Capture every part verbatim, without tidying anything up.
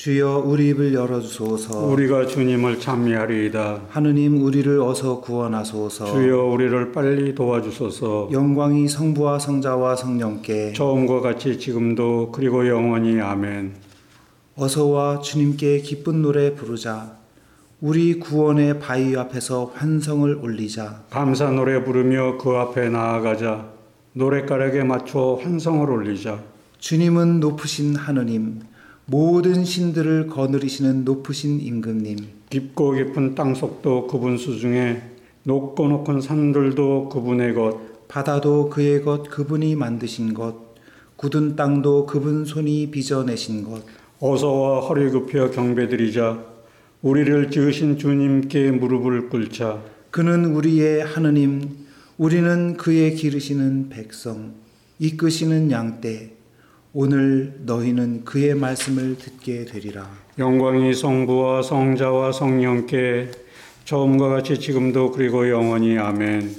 주여 우리 입을 열어주소서. 우리가 주님을 찬미하리이다. 하느님 우리를 어서 구원하소서. 주여 우리를 빨리 도와주소서. 영광이 성부와 성자와 성령께 처음과 같이 지금도 그리고 영원히 아멘. 어서와 주님께 기쁜 노래 부르자. 우리 구원의 바위 앞에서 환성을 올리자. 감사 노래 부르며 그 앞에 나아가자. 노랫가락에 맞춰 환성을 올리자. 주님은 높으신 하느님, 모든 신들을 거느리시는 높으신 임금님. 깊고 깊은 땅속도 그분 수중에, 높고 높은 산들도 그분의 것, 바다도 그의 것, 그분이 만드신 것. 굳은 땅도 그분 손이 빚어내신 것. 어서와 허리 굽혀 경배드리자. 우리를 지으신 주님께 무릎을 꿇자. 그는 우리의 하느님, 우리는 그의 기르시는 백성, 이끄시는 양떼. 오늘 너희는 그의 말씀을 듣게 되리라. 영광이 성부와 성자와 성령께 처음과 같이 지금도 그리고 영원히 아멘.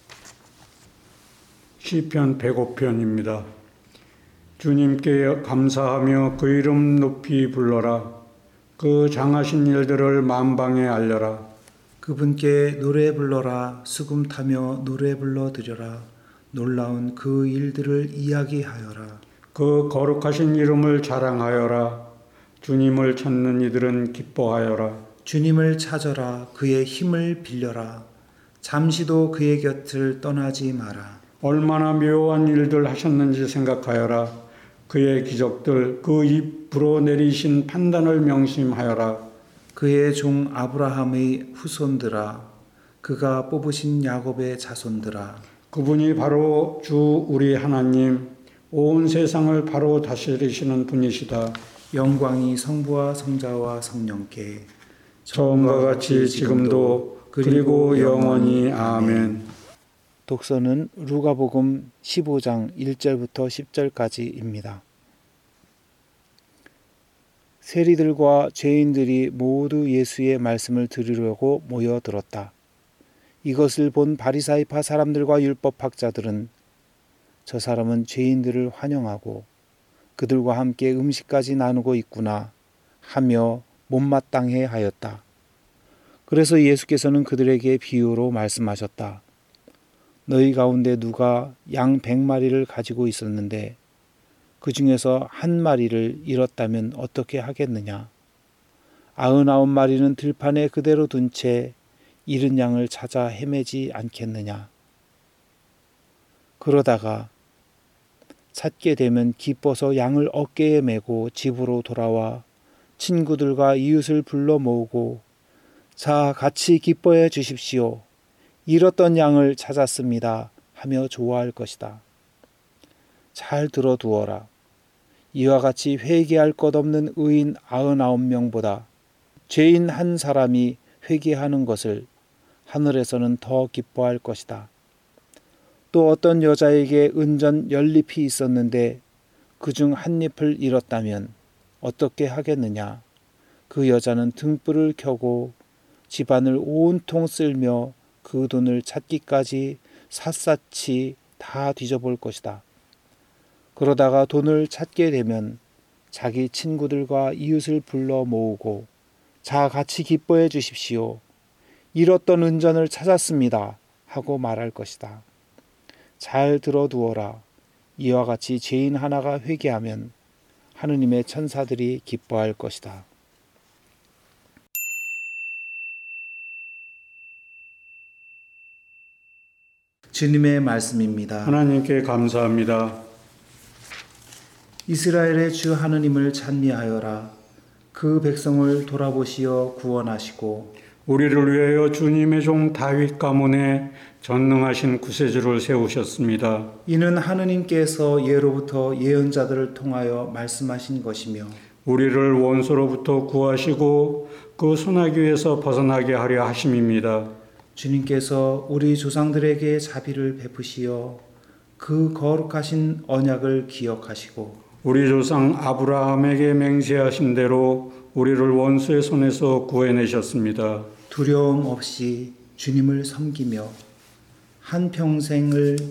시편 백오 편입니다. 주님께 감사하며 그 이름 높이 불러라. 그 장하신 일들을 만방에 알려라. 그분께 노래 불러라. 수금 타며 노래 불러 드려라. 놀라운 그 일들을 이야기하여라. 그 거룩하신 이름을 자랑하여라. 주님을 찾는 이들은 기뻐하여라. 주님을 찾아라. 그의 힘을 빌려라. 잠시도 그의 곁을 떠나지 마라. 얼마나 묘한 일들 하셨는지 생각하여라. 그의 기적들, 그 입 불어내리신 판단을 명심하여라. 그의 종 아브라함의 후손들아, 그가 뽑으신 야곱의 자손들아. 그분이 바로 주 우리 하나님, 온 세상을 바로 다스리시는 분이시다. 영광이 성부와 성자와 성령께 처음과 같이 지금도 그리고 영원히 아멘. 독서는 루가복음 십오 장 일 절부터 십 절까지입니다. 세리들과 죄인들이 모두 예수의 말씀을 들으려고 모여들었다. 이것을 본 바리사이파 사람들과 율법학자들은 저 사람은 죄인들을 환영하고 그들과 함께 음식까지 나누고 있구나 하며 못마땅해 하였다. 그래서 예수께서는 그들에게 비유로 말씀하셨다. 너희 가운데 누가 양 백 마리를 가지고 있었는데 그 중에서 한 마리를 잃었다면 어떻게 하겠느냐? 아흔아홉 마리는 들판에 그대로 둔 채 잃은 양을 찾아 헤매지 않겠느냐? 그러다가 찾게 되면 기뻐서 양을 어깨에 메고 집으로 돌아와 친구들과 이웃을 불러 모으고 자, 같이 기뻐해 주십시오. 잃었던 양을 찾았습니다. 하며 좋아할 것이다. 잘 들어두어라. 이와 같이 회개할 것 없는 의인 아흔아홉 명보다 죄인 한 사람이 회개하는 것을 하늘에서는 더 기뻐할 것이다. 또 어떤 여자에게 은전 열 잎이 있었는데 그중 한 잎을 잃었다면 어떻게 하겠느냐? 그 여자는 등불을 켜고 집안을 온통 쓸며 그 돈을 찾기까지 샅샅이 다 뒤져볼 것이다. 그러다가 돈을 찾게 되면 자기 친구들과 이웃을 불러 모으고 자, 같이 기뻐해 주십시오. 잃었던 은전을 찾았습니다. 하고 말할 것이다. 잘 들어두어라. 이와 같이 죄인 하나가 회개하면 하느님의 천사들이 기뻐할 것이다. 주님의 말씀입니다. 하나님께 감사합니다. 이스라엘의 주 하느님을 찬미하여라. 그 백성을 돌아보시어 구원하시고 우리를 위하여 주님의 종 다윗 가문에 전능하신 구세주를 세우셨습니다. 이는 하느님께서 예로부터 예언자들을 통하여 말씀하신 것이며 우리를 원수로부터 구하시고 그 소나기에서 벗어나게 하려 하심입니다. 주님께서 우리 조상들에게 자비를 베푸시어 그 거룩하신 언약을 기억하시고 우리 조상 아브라함에게 맹세하신 대로 우리를 원수의 손에서 구해내셨습니다. 두려움 없이 주님을 섬기며 한평생을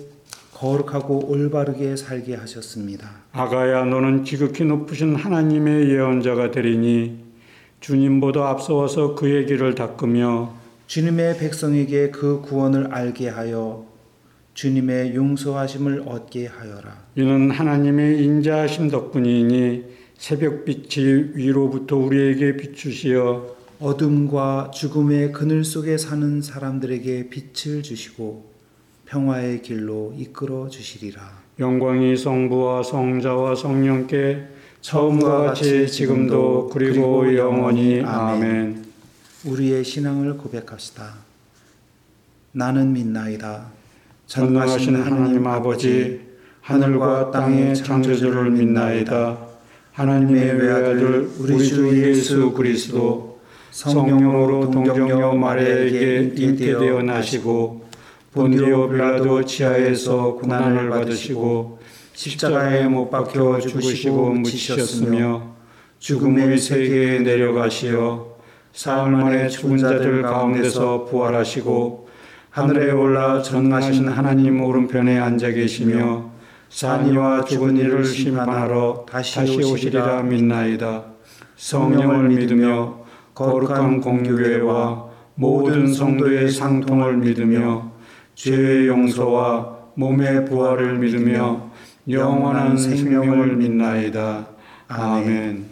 거룩하고 올바르게 살게 하셨습니다. 아가야, 너는 지극히 높으신 하나님의 예언자가 되리니 주님보다 앞서와서 그의 길을 닦으며 주님의 백성에게 그 구원을 알게 하여 주님의 용서하심을 얻게 하여라. 이는 하나님의 인자하심 덕분이니 새벽빛이 위로부터 우리에게 비추시어 어둠과 죽음의 그늘 속에 사는 사람들에게 빛을 주시고 평화의 길로 이끌어 주시리라. 영광이 성부와 성자와 성령께 처음과 같이 지금도 그리고 영원히 아멘. 우리의 신앙을 고백합시다. 나는 믿나이다. 전능하신 하나님 아버지, 하늘과 땅의 창조주를 믿나이다. 하나님의 외아들 우리 주 예수 그리스도 성령으로 동정녀 마리아에게 잉태되어 나시고 본디오 빌라도 치하에서 고난을 받으시고 십자가에 못 박혀 죽으시고 묻히셨으며 죽음의 세계에 내려가시어 사흘 만에 죽은 자들 가운데서 부활하시고 하늘에 올라 전능하신 하나님 오른편에 앉아 계시며 산이와 죽은 이를 심판하러 다시 오시리라 믿나이다. 성령을 믿으며 거룩한 공교회와 모든 성도의 상통을 믿으며 죄의 용서와 몸의 부활을 믿으며 영원한 생명을 믿나이다. 아멘.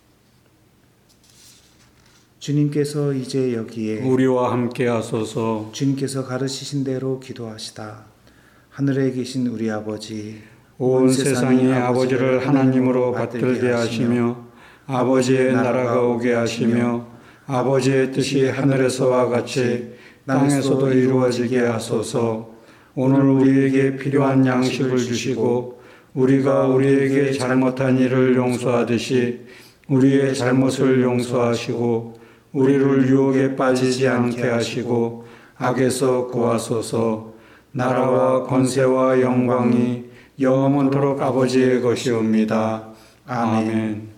주님께서 이제 여기에 우리와 함께 하소서. 주님께서 가르치신 대로 기도하시다. 하늘에 계신 우리 아버지, 온 세상이 아버지를 하나님으로 받들게 하시며 아버지의 나라가 오게 하시며 아버지의 뜻이 하늘에서와 같이 땅에서도 이루어지게 하소서. 오늘 우리에게 필요한 양식을 주시고 우리가 우리에게 잘못한 일을 용서하듯이 우리의 잘못을 용서하시고 우리를 유혹에 빠지지 않게 하시고 악에서 구하소서. 나라와 권세와 영광이 영원토록 아버지의 것이옵니다. 아멘.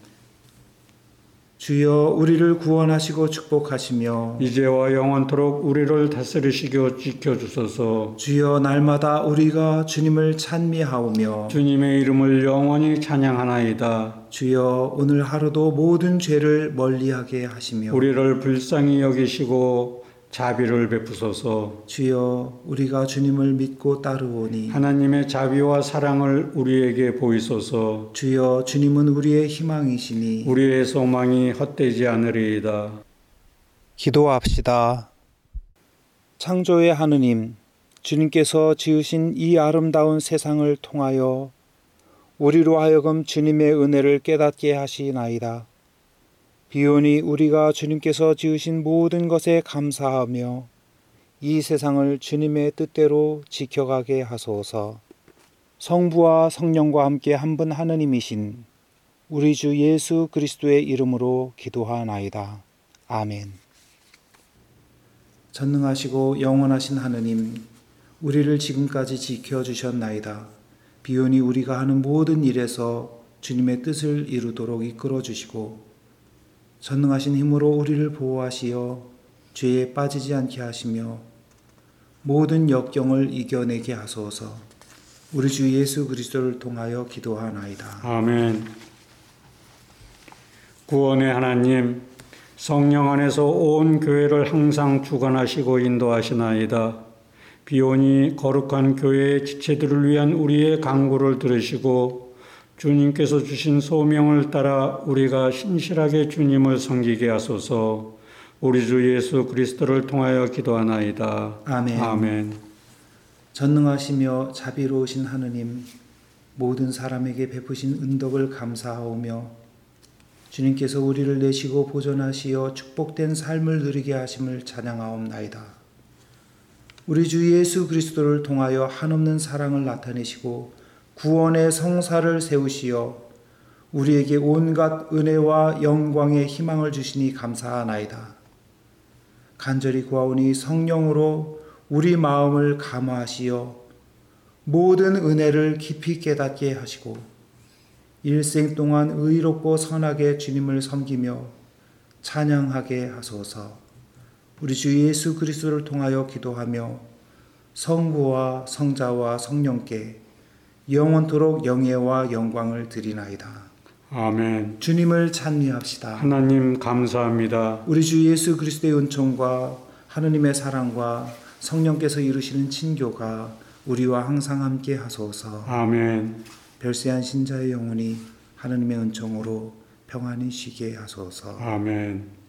주여 우리를 구원하시고 축복하시며 이제와 영원토록 우리를 다스리시고 지켜주소서. 주여 날마다 우리가 주님을 찬미하오며 주님의 이름을 영원히 찬양하나이다. 주여 오늘 하루도 모든 죄를 멀리하게 하시며 우리를 불쌍히 여기시고 자비를 베푸소서. 주여 우리가 주님을 믿고 따르오니 하나님의 자비와 사랑을 우리에게 보이소서. 주여 주님은 우리의 희망이시니 우리의 소망이 헛되지 않으리이다. 기도합시다. 창조의 하느님, 주님께서 지으신 이 아름다운 세상을 통하여 우리로 하여금 주님의 은혜를 깨닫게 하시나이다. 비오니 우리가 주님께서 지으신 모든 것에 감사하며 이 세상을 주님의 뜻대로 지켜가게 하소서. 성부와 성령과 함께 한 분 하느님이신 우리 주 예수 그리스도의 이름으로 기도하나이다. 아멘. 전능하시고 영원하신 하느님, 우리를 지금까지 지켜주셨나이다. 비오니 우리가 하는 모든 일에서 주님의 뜻을 이루도록 이끌어 주시고 전능하신 힘으로 우리를 보호하시어 죄에 빠지지 않게 하시며 모든 역경을 이겨내게 하소서. 우리 주 예수 그리스도를 통하여 기도하나이다. 아멘. 구원의 하나님, 성령 안에서 온 교회를 항상 주관하시고 인도하시나이다. 비오니 거룩한 교회의 지체들을 위한 우리의 간구를 들으시고 주님께서 주신 소명을 따라 우리가 신실하게 주님을 섬기게 하소서. 우리 주 예수 그리스도를 통하여 기도하나이다. 아멘. 아멘. 전능하시며 자비로우신 하느님, 모든 사람에게 베푸신 은덕을 감사하오며 주님께서 우리를 내시고 보존하시어 축복된 삶을 누리게 하심을 찬양하옵나이다. 우리 주 예수 그리스도를 통하여 한없는 사랑을 나타내시고 구원의 성사를 세우시어 우리에게 온갖 은혜와 영광의 희망을 주시니 감사하나이다. 간절히 구하오니 성령으로 우리 마음을 감화하시어 모든 은혜를 깊이 깨닫게 하시고 일생 동안 의롭고 선하게 주님을 섬기며 찬양하게 하소서. 우리 주 예수 그리스도를 통하여 기도하며 성부와 성자와 성령께 영원토록 영예와 영광을 드리나이다. 아멘. 주님을 찬미합시다. 하나님 감사합니다. 우리 주 예수 그리스도의 은총과 하느님의 사랑과 성령께서 이루시는 친교가 우리와 항상 함께 하소서. 아멘. 별세한 신자의 영혼이 하느님의 은총으로 평안히 쉬게 하소서. 아멘.